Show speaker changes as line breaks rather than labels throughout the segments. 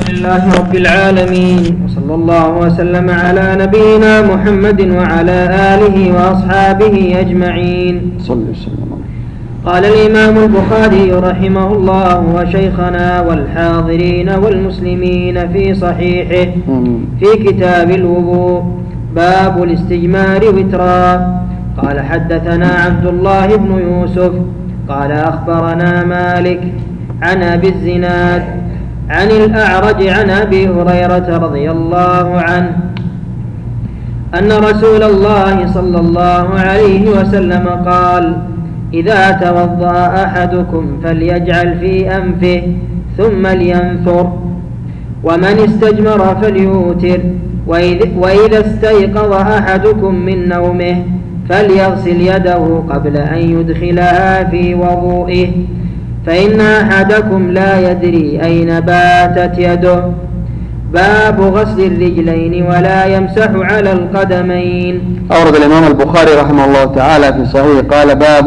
لله رب العالمين، وصلى الله وسلم على نبينا محمد وعلى آله وأصحابه أجمعين. قال الإمام البخاري رحمه الله وشيخنا والحاضرين والمسلمين في صحيحه في كتاب الوضوء باب الاستجمار وترا. قال حدثنا عبد الله بن يوسف قال أخبرنا مالك عن أبي الزناد عن الأعرج عن أبي هريرة رضي الله عنه أن رسول الله صلى الله عليه وسلم قال: إذا توضأ أحدكم فليجعل في أنفه ثم لينثر، ومن استجمر فليوتر، وإذا استيقظ أحدكم من نومه فليغسل يده قبل أن يدخلها في وضوئه، فإن أحدكم لا يدري أين باتت يده. باب غسل الرجلين ولا يمسح على القدمين.
أورد الإمام البخاري رحمه الله تعالى في صحيح قال باب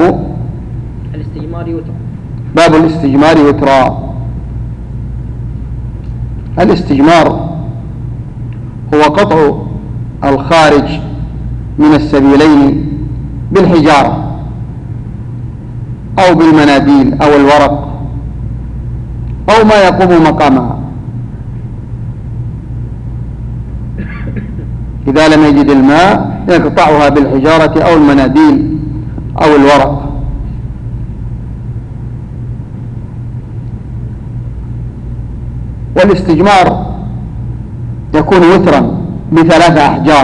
الاستجمار وترا. الاستجمار هو قطع الخارج من السبيلين بالحجارة أو بالمناديل أو الورق أو ما يقوم مقامها، إذا لم يجد الماء يقطعها بالحجارة أو المناديل أو الورق. والاستجمار يكون وترا ب3 أحجار،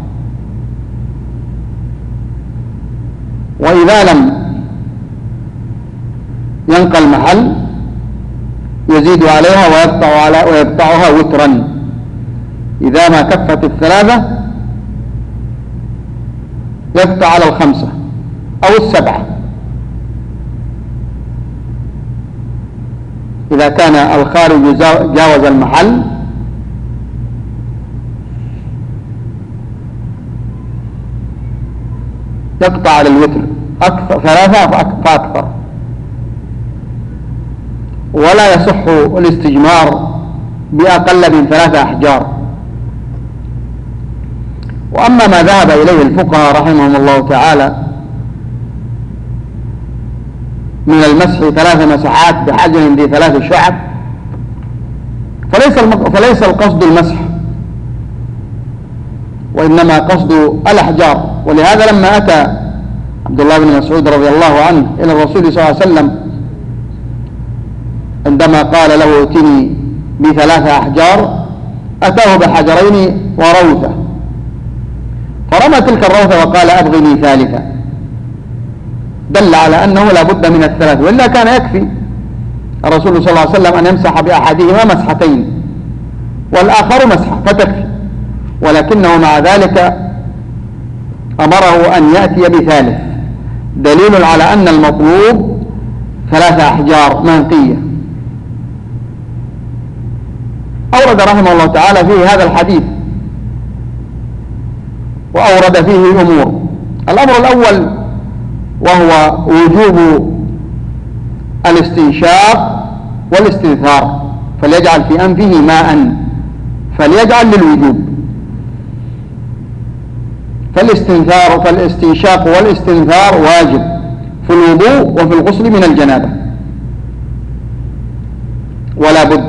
وإذا لم ينقى المحل يزيد عليها ويقطعها وترا. إذا ما كفت 3 يقطع على 5 أو 7. إذا كان الخارج جاوز المحل يقطع على الوتر 3 فأكثر. ولا يصح الاستجمار بأقل من 3 أحجار. وأما ما ذهب إليه الفقهاء رحمهم الله تعالى من المسح 3 مسحات بحجم ذي 3 شعب فليس القصد المسح، وإنما قصد الأحجار. ولهذا لما أتى عبد الله بن مسعود رضي الله عنه إلى الرسول صلى الله عليه وسلم عندما قال له ائتني ب3 أحجار أتاه بحجرين وروثة، فرمى تلك الروثة وقال أبغني ثالثة، دل على أنه لا بد من 3، وإلا كان يكفي الرسول صلى الله عليه وسلم أن يمسح بأحدهما مسحتين والآخر مسحة فتكفي، ولكنه مع ذلك أمره أن يأتي ب3، دليل على أن المطلوب 3 أحجار منقية. أورد رحمه الله تعالى فيه هذا الحديث، وأورد فيه أمور. الأمر الأول وهو وجوب الاستنشاق والاستنثار، فليجعل في أنفه ماء، فليجعل للوجوب. فالاستنشاق والاستنثار واجب في الوضوء وفي الغسل من الجنابة ولا بد،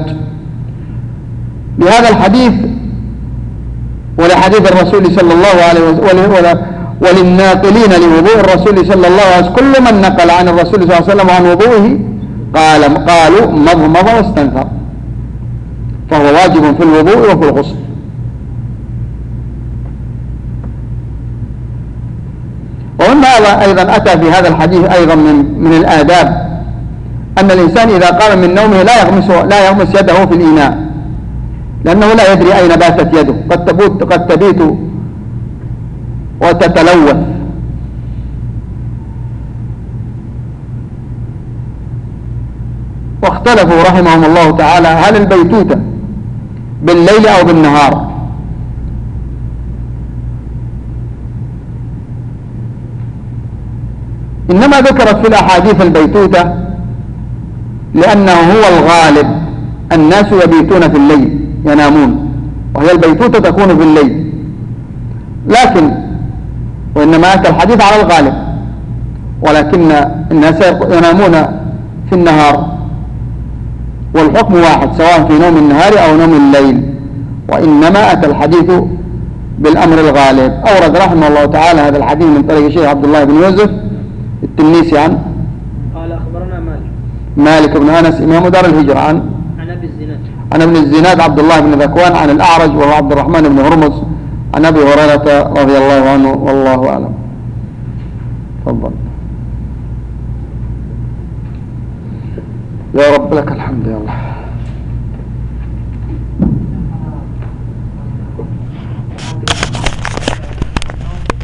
بهذا الحديث ولحديث الرسول صلى الله عليه وسلم وللناقلين لوضوء الرسول صلى الله عليه وسلم. كل من نقل عن الرسول صلى الله عليه وسلم عن وضوئه قالوا مضمض واستنثر، فهو واجب في الوضوء وفي الغسل. ومما أيضا أتى في هذا الحديث أيضا من الآداب أن الإنسان إذا قام من نومه لا يغمس يده في الإناء، لأنه لا يدري أين باتت يده، قد تبيت وتتلوث. واختلفوا رحمهم الله تعالى هل البيتوتة بالليل أو بالنهار. إنما ذكرت في الأحاديث البيتوتة لأنه هو الغالب الناس يبيتون في الليل ينامون، وهي البيتوتة تكون في الليل، لكن وإنما أتى الحديث على الغالب، ولكن الناس ينامون في النهار، والحكم واحد سواء في نوم النهار أو نوم الليل، وإنما أتى الحديث بالأمر الغالب. أورد رحمه الله تعالى هذا الحديث من طريق الشيخ عبد الله بن يوسف التنيسي عن
قال أخبرنا
مالك بن أنس إمام دار الهجرة عن ابن الزناد عبد الله بن ذكوان عن الأعرج وهو عبد الرحمن بن هرمز عن أبي هريرة رضي الله عنه، والله أعلم. تفضل. يا رب لك الحمد يا الله.